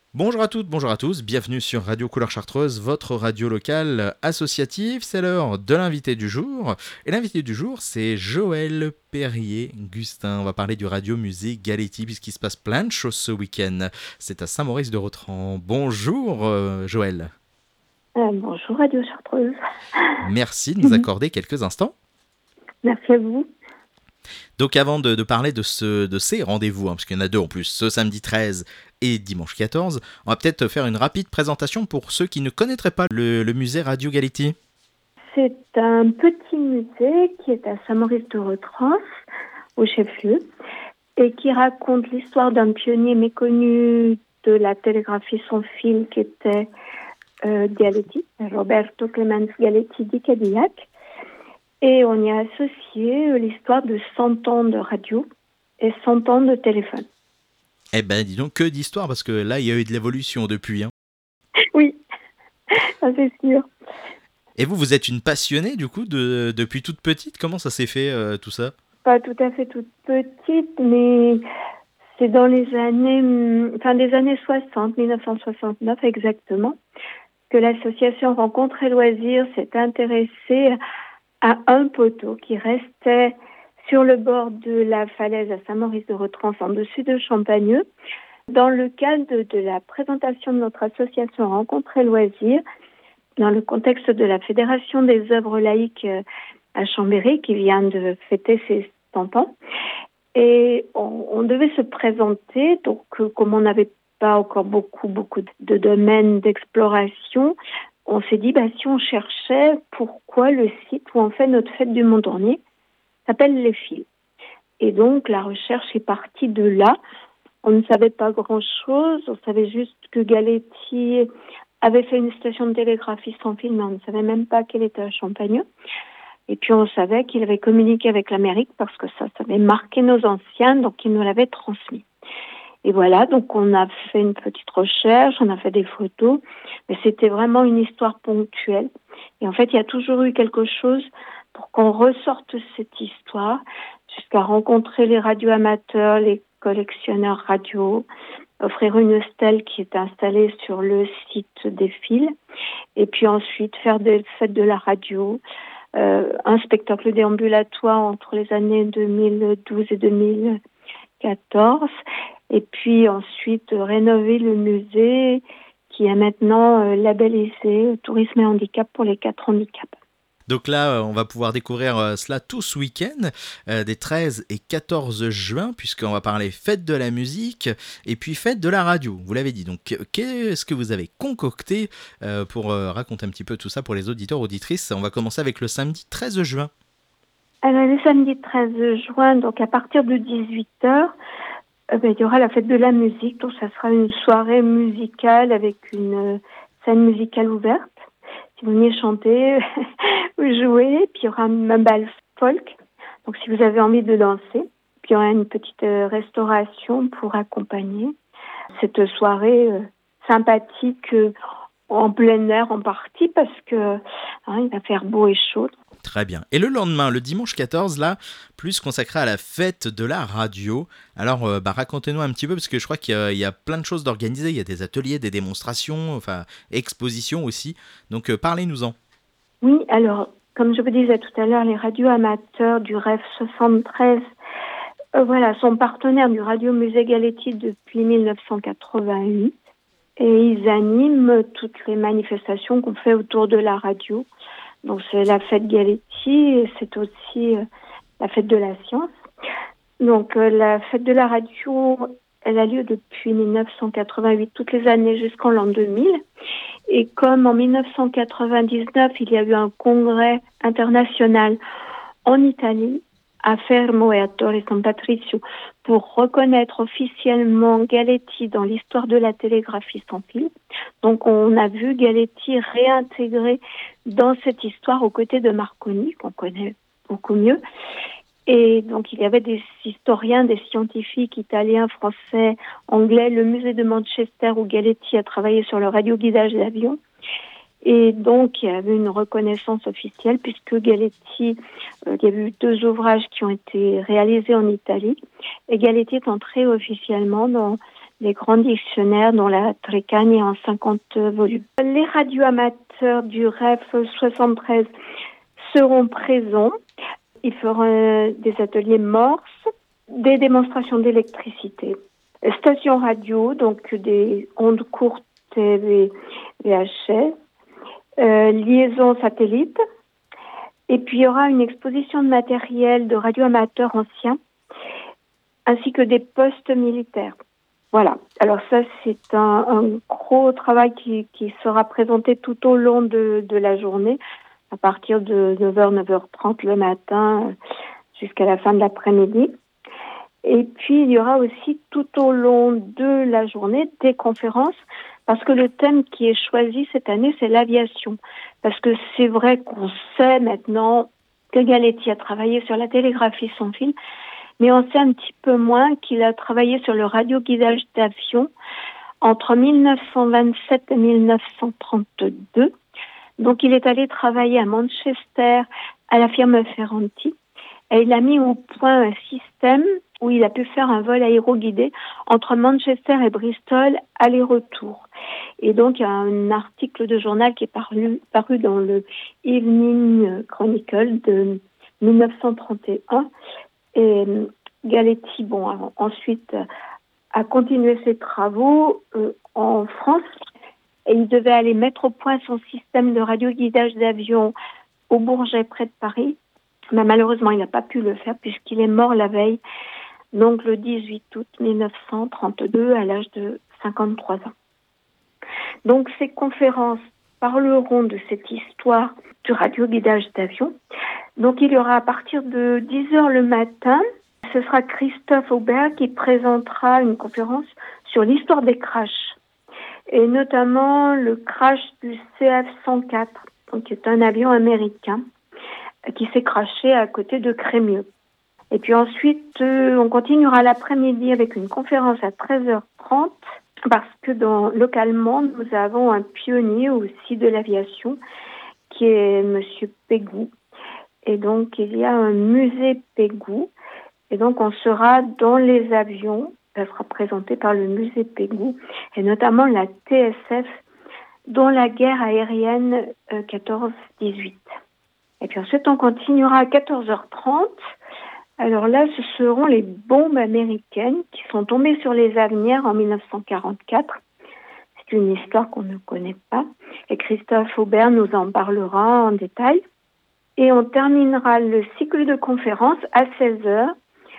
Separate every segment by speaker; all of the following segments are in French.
Speaker 1: Bonjour à toutes, bonjour à tous, bienvenue sur Radio Couleur Chartreuse, votre radio locale associative. C'est l'heure de l'invité du jour. Et l'invité du jour, c'est Joël Perrier-Gustin. On va parler du radio-musée Galetti, puisqu'il se passe plein de choses ce week-end. C'est à Saint-Maurice-de-Rotran. Bonjour Joël.
Speaker 2: Bonjour Radio Chartreuse.
Speaker 1: Merci de nous accorder quelques instants.
Speaker 2: Merci à vous.
Speaker 1: Donc avant de parler de ces rendez-vous, parce qu'il y en a deux en plus, ce samedi 13 et dimanche 14, on va peut-être faire une rapide présentation pour ceux qui ne connaîtraient pas le musée Radio Galetti.
Speaker 2: C'est un petit musée qui est à Saint-Maurice-de-Rotran, au chef-lieu, et qui raconte l'histoire d'un pionnier méconnu de la télégraphie sans fil qui était Galetti, Roberto Clemens Galetti di Cadillac. Et on y a associé l'histoire de 100 ans de radio et 100 ans de téléphone.
Speaker 1: Eh ben, dis donc, que d'histoire, parce que là, il y a eu de l'évolution depuis.
Speaker 2: Oui, ça c'est sûr.
Speaker 1: Et vous êtes une passionnée, du coup, depuis toute petite. Comment ça s'est fait, tout ça ?
Speaker 2: Pas tout à fait toute petite, mais c'est dans les années, des années 60, 1969 exactement, que l'association Rencontres et Loisirs s'est intéressée à un poteau qui restait sur le bord de la falaise à Saint-Maurice-de-Rotran, en dessus de Champagneux. Dans le cadre de la présentation de notre association Rencontres et Loisirs, dans le contexte de la Fédération des œuvres laïques à Chambéry, qui vient de fêter ses 100 ans, et on devait se présenter, donc comme on n'avait pas encore beaucoup de domaines d'exploration, on s'est dit, si on cherchait pourquoi le site où on fait notre fête du Mont-Dornier s'appelle Les Fils. Et donc, la recherche est partie de là. On ne savait pas grand-chose. On savait juste que Galetti avait fait une station de télégraphie sans fil, mais on ne savait même pas qu'elle était à Champagneux. Et puis, on savait qu'il avait communiqué avec l'Amérique parce que ça avait marqué nos anciens, donc ils nous l'avaient transmis. Et voilà, donc on a fait une petite recherche, on a fait des photos, mais c'était vraiment une histoire ponctuelle. Et en fait, il y a toujours eu quelque chose pour qu'on ressorte cette histoire, jusqu'à rencontrer les radioamateurs, les collectionneurs radio, offrir une stèle qui est installée sur le site des fils, et puis ensuite faire des fêtes de la radio, un spectacle déambulatoire entre les années 2012 et 2014, et puis ensuite rénover le musée qui est maintenant labellisé Tourisme et Handicap pour les 4 handicaps.
Speaker 1: Donc là, on va pouvoir découvrir cela tout ce week-end, des 13 et 14 juin, puisqu'on va parler fête de la musique et puis fête de la radio, vous l'avez dit. Donc qu'est-ce que vous avez concocté pour raconter un petit peu tout ça pour les auditeurs, auditrices ? On va commencer avec le samedi 13 juin.
Speaker 2: Alors le samedi 13 juin, donc à partir de 18h, il y aura la fête de la musique, donc ça sera une soirée musicale avec une scène musicale ouverte. Si vous venez chanter, vous jouez, puis il y aura un bal folk, donc si vous avez envie de danser, puis il y aura une petite restauration pour accompagner cette soirée sympathique en plein air en partie, parce que il va faire beau et chaud.
Speaker 1: Très bien. Et le lendemain, le dimanche 14, là, plus consacré à la fête de la radio. Alors, racontez-nous un petit peu, parce que je crois qu'il y a plein de choses d'organiser. Il y a des ateliers, des démonstrations, enfin, expositions aussi. Donc, parlez-nous-en.
Speaker 2: Oui, alors, comme je vous disais tout à l'heure, les radios amateurs du REF 73 sont partenaires du Radio Musée Galetti depuis 1988. Et ils animent toutes les manifestations qu'on fait autour de la radio. Donc c'est la fête Galetti et c'est aussi la fête de la science. Donc la fête de la radio, elle a lieu depuis 1988, toutes les années jusqu'en l'an 2000. Et comme en 1999, il y a eu un congrès international en Italie, à Fermo et à Torre San Patricio, pour reconnaître officiellement Galetti dans l'histoire de la télégraphie sans fil. Donc on a vu Galetti réintégré dans cette histoire aux côtés de Marconi, qu'on connaît beaucoup mieux. Et donc il y avait des historiens, des scientifiques italiens, français, anglais, le musée de Manchester où Galetti a travaillé sur le radioguidage d'avions. Et donc, il y avait une reconnaissance officielle puisque Galetti, il y a eu 2 ouvrages qui ont été réalisés en Italie. Et Galetti est entré officiellement dans les grands dictionnaires, dont la Treccani en 50 volumes. Les radioamateurs du REF 73 seront présents. Ils feront des ateliers morses, des démonstrations d'électricité, stations radio, donc des ondes courtes et VHF, liaisons satellites. Et puis il y aura une exposition de matériel de radioamateurs anciens, ainsi que des postes militaires. Voilà. Alors ça, c'est un gros travail qui sera présenté tout au long de la journée, à partir de 9h, 9h30 le matin jusqu'à la fin de l'après-midi. Et puis, il y aura aussi tout au long de la journée des conférences, parce que le thème qui est choisi cette année, c'est l'aviation. Parce que c'est vrai qu'on sait maintenant que Galetti a travaillé sur la télégraphie sans fil, mais on sait un petit peu moins qu'il a travaillé sur le radioguidage d'avion entre 1927 et 1932. Donc, il est allé travailler à Manchester, à la firme Ferranti, et il a mis au point un système où il a pu faire un vol aéroguidé entre Manchester et Bristol, aller-retour. Et donc, il y a un article de journal qui est paru dans le Evening Chronicle de 1931. Et Galetti, ensuite, a continué ses travaux en France. Et il devait aller mettre au point son système de radioguidage d'avion au Bourget, près de Paris. Mais malheureusement, il n'a pas pu le faire puisqu'il est mort la veille, donc le 18 août 1932, à l'âge de 53 ans. Donc ces conférences parleront de cette histoire du radioguidage d'avion. Donc il y aura à partir de 10h le matin, ce sera Christophe Aubert qui présentera une conférence sur l'histoire des crashs, et notamment le crash du CF-104, donc qui est un avion américain qui s'est crashé à côté de Crémieux. Et puis ensuite, on continuera l'après-midi avec une conférence à 13h30, parce que localement, nous avons un pionnier aussi de l'aviation, qui est Monsieur Pégou. Et donc, il y a un musée Pégou. Et donc, on sera dans les avions. Ça sera présenté par le musée Pégou, et notamment la TSF, dont la guerre aérienne 14-18. Et puis ensuite, on continuera à 14h30. Alors là, ce seront les bombes américaines qui sont tombées sur les Avenirs en 1944. C'est une histoire qu'on ne connaît pas. Et Christophe Aubert nous en parlera en détail. Et on terminera le cycle de conférences à 16h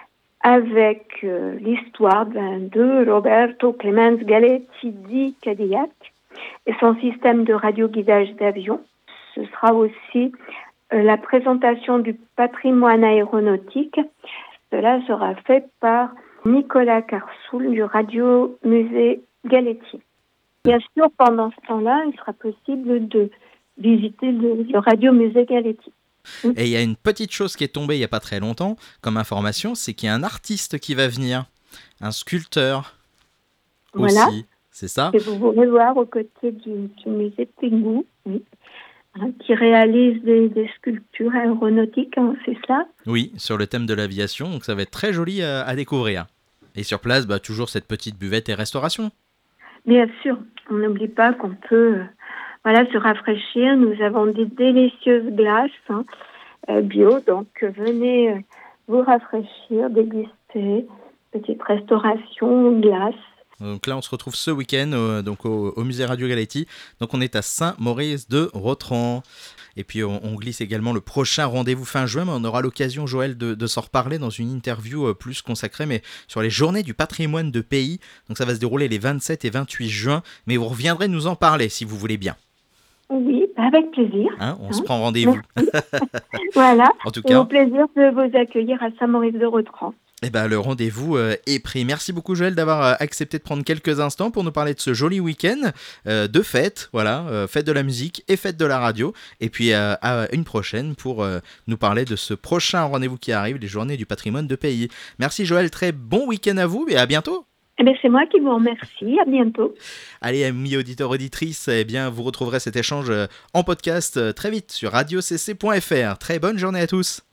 Speaker 2: avec l'histoire de Roberto Clemens Galetti di Cadillac et son système de radioguidage d'avion. Ce sera aussi la présentation du patrimoine aéronautique. Cela sera fait par Nicolas Carsoul du Radio Musée Galetti. Bien sûr, pendant ce temps-là, il sera possible de visiter le Radio Musée Galetti.
Speaker 1: Et il y a une petite chose qui est tombée il n'y a pas très longtemps comme information, c'est qu'il y a un artiste qui va venir, un sculpteur
Speaker 2: voilà.
Speaker 1: Aussi, c'est ça?
Speaker 2: Et vous pourrez voir aux côtés du musée Pégou, oui. Qui réalise des sculptures aéronautiques, c'est ça?
Speaker 1: Oui, sur le thème de l'aviation, donc ça va être très joli à découvrir. Et sur place, toujours cette petite buvette et restauration.
Speaker 2: Bien sûr, on n'oublie pas qu'on peut se rafraîchir. Nous avons des délicieuses glaces bio, donc venez vous rafraîchir, déguster, petite restauration, glace.
Speaker 1: Donc là, on se retrouve ce week-end au musée Radio Galetti. Donc on est à Saint-Maurice-de-Rotran. Et puis on glisse également le prochain rendez-vous fin juin, mais on aura l'occasion, Joël, de s'en reparler dans une interview plus consacrée, mais sur les journées du patrimoine de pays. Donc ça va se dérouler les 27 et 28 juin, mais vous reviendrez nous en parler si vous voulez bien.
Speaker 2: Oui, avec plaisir.
Speaker 1: On se prend rendez-vous.
Speaker 2: Voilà,
Speaker 1: en tout cas,
Speaker 2: au plaisir de vous accueillir à Saint-Maurice-de-Rotran.
Speaker 1: Le rendez-vous est pris. Merci beaucoup, Joël, d'avoir accepté de prendre quelques instants pour nous parler de ce joli week-end de fête, fête de la musique et fête de la radio. Et puis à une prochaine pour nous parler de ce prochain rendez-vous qui arrive, les journées du patrimoine de pays. Merci, Joël, très bon week-end à vous et à bientôt.
Speaker 2: C'est moi qui vous remercie. À bientôt.
Speaker 1: Allez, amis auditeurs, auditrices, vous retrouverez cet échange en podcast très vite sur radiocc.fr. Très bonne journée à tous.